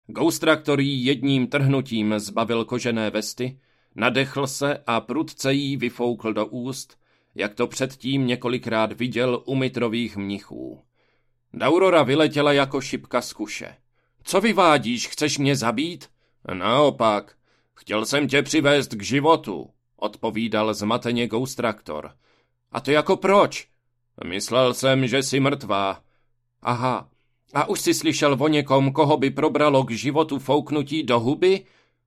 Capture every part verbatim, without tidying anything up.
Ghost Tractor jí jedním trhnutím zbavil kožené vesty, nadechl se a prudce jí vyfoukl do úst, jak to předtím několikrát viděl u mitrových mnichů. Daurora vyletěla jako šipka z kuše. Co vyvádíš, chceš mě zabít? Naopak, chtěl jsem tě přivést k životu, odpovídal zmateně Ghost Tractor. A to jako proč? Myslel jsem, že jsi mrtvá. Aha, a už jsi slyšel o někom, koho by probralo k životu fouknutí do huby?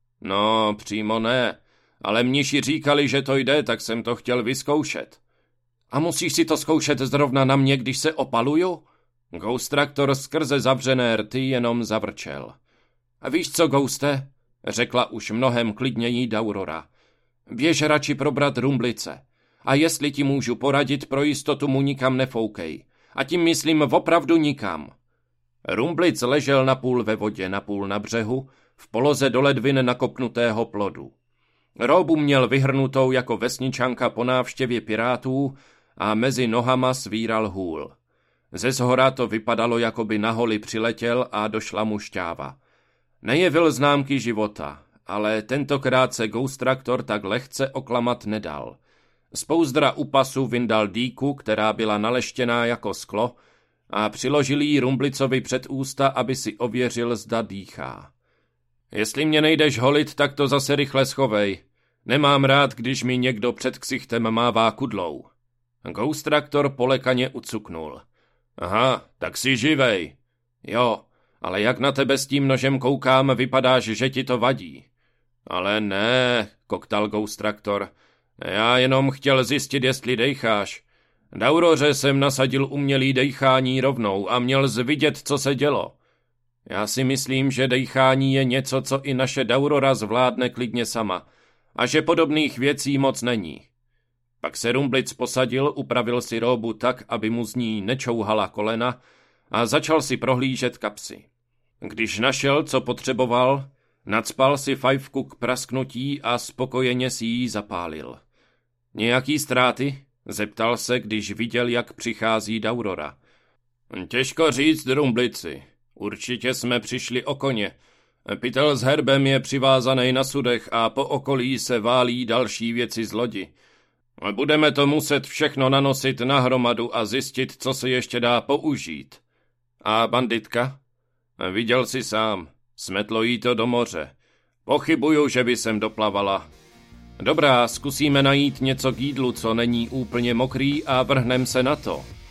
No, přímo ne, ale mniši říkali, že to jde, tak jsem to chtěl vyzkoušet. A musíš si to zkoušet zrovna na mě, když se opaluju? Ghost Tractor skrze zavřené rty jenom zavrčel. A víš co, Ghoste? Řekla už mnohem klidněji Daurora. Běž radši probrat rumblice. A jestli ti můžu poradit, pro jistotu mu nikam nefoukej. A tím myslím opravdu nikam. Rumblic ležel napůl ve vodě, napůl na břehu, v poloze do ledvin nakopnutého plodu. Róbu měl vyhrnutou jako vesničanka po návštěvě pirátů a mezi nohama svíral hůl. Ze zhora to vypadalo, jako by na holi přiletěl a došla mu šťáva. Nejevil známky života, ale tentokrát se Ghost Tractor tak lehce oklamat nedal. Z pouzdra u pasu vyndal dýku, která byla naleštěná jako sklo, a přiložil jí Rumblicovi před ústa, aby si ověřil, zda dýchá. Jestli mě nejdeš holit, tak to zase rychle schovej. Nemám rád, když mi někdo před ksichtem mává kudlou. Ghost Tractor polekaně ucuknul. Aha, tak si živej. Jo, ale jak na tebe s tím nožem koukám, vypadáš, že ti to vadí. Ale ne, koktal Ghost Tractor. Já jenom chtěl zjistit, jestli dejcháš. Dauroře jsem nasadil umělý dejchání rovnou a měl zvidět, co se dělo. Já si myslím, že dejchání je něco, co i naše Daurora zvládne klidně sama a že podobných věcí moc není. Pak se Rumblic posadil, upravil si róbu tak, aby mu z ní nečouhala kolena a začal si prohlížet kapsy. Když našel, co potřeboval, nacpal si fajfku k prasknutí a spokojeně si ji zapálil. Nějaký ztráty? Zeptal se, když viděl, jak přichází Daurora. Těžko říct, Rumblici. Určitě jsme přišli o koně. Pytel s herbem je přivázaný na sudech a po okolí se válí další věci z lodi. Budeme to muset všechno nanosit na hromadu a zjistit, co se ještě dá použít. A banditka? Viděl jsi sám. Smetlo jí to do moře. Pochybuju, že by sem doplavala. Dobrá, zkusíme najít něco k jídlu, co není úplně mokrý a vrhnem se na to.